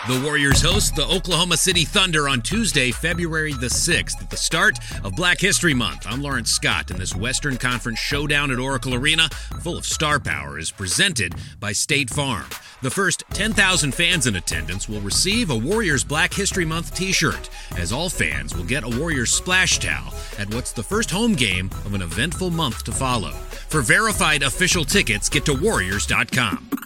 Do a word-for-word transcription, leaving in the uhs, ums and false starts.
The Warriors host the Oklahoma City Thunder on Tuesday, February the sixth, at the start of Black History Month. I'm Lawrence Scott, and this Western Conference showdown at Oracle Arena, full of star power, is presented by State Farm. The first ten thousand fans in attendance will receive a Warriors Black History Month t-shirt, as all fans will get a Warriors splash towel at what's the first home game of an eventful month to follow. For verified official tickets, get to warriors dot com.